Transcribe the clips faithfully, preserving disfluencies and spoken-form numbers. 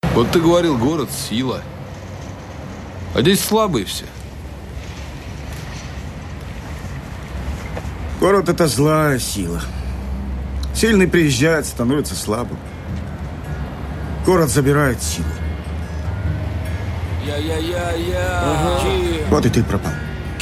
Вот ты говорил, город — сила. А здесь слабые все. Город — это злая сила. Сильный приезжает, становится слабым. Город забирает силу. Вот и ты пропал.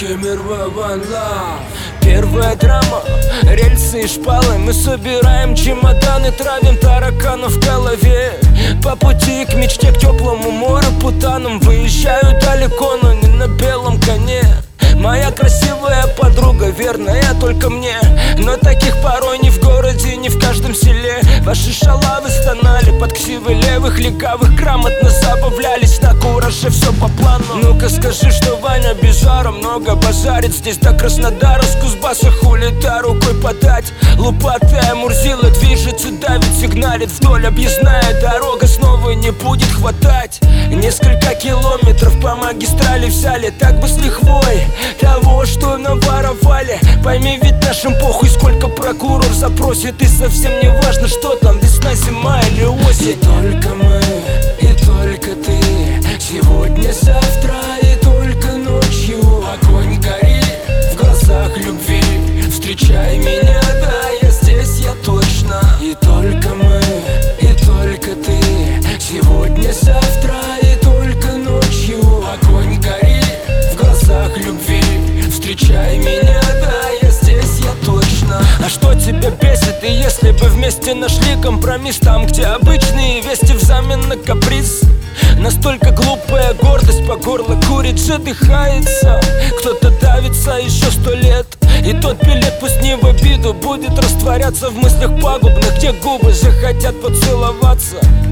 Первая драма, рельсы и шпалы. Мы собираем чемоданы, травим тараканов в голове. По пути к мечте, к теплому морю путанам. Выезжаю далеко, но не на белом коне. Моя красивая подруга, верная только мне. Но таких порой ни в городе, ни в каждом селе. Ваши шалавы стонали под ксивы левых легавых. Грамотно забавлялись на кураже, все по плану. Ну-ка скажи, что Ваня без жара много базарит. Здесь до Краснодара, с Кузбасса хули-то рукой подать. Лупатая Мурзила движется, давит, сигналит. Вдоль объездная дорога снова не будет хватать. Несколько километров по магистрали взяли, так бы с лихвой того, что наворовали. Пойми, ведь нашим похуй, сколько прокурор запросит. И совсем не важно, что там, весна, зима или осень. И только мы, и только ты. Сегодня, завтра и только ночью. Огонь горит в глазах любви. Встречай меня, да, я здесь, я точно. И только мы, и только ты. Сегодня, завтра и только ночью. Огонь горит в глазах любви. Встречай меня, да, я здесь, я точно. А что тебя бесит, и если бы вместе нашли компромисс там, где обычные вести взамен на каприз? Настолько глупая гордость по горло курит, задыхается. Кто-то давится еще сто лет. И тот билет пусть не в обиду будет растворяться в мыслях пагубных, где губы захотят поцеловаться.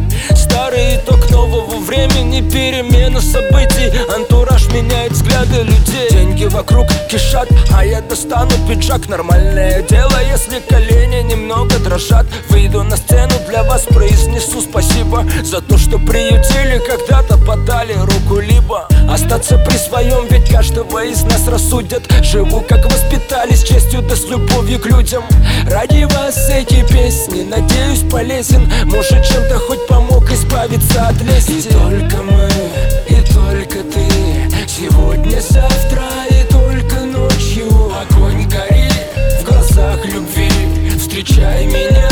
Старый итог нового времени, перемена событий. Антураж меняет взгляды людей. Деньги вокруг кишат, а я достану пиджак. Нормальное дело, если колени немного дрожат. Выйду на сцену, для вас произнесу спасибо за то, что приютили, когда-то подали руку. Либо остаться при своем, ведь каждого из нас рассудят. Живу, как воспитали, с честью да с любовью к людям. Ради вас эти песни, надеюсь, полезен. Может, чем-то хоть помог избавиться от лести. И только мы, и только ты. Сегодня, завтра и только ночью. Огонь горит в глазах любви. Встречай меня.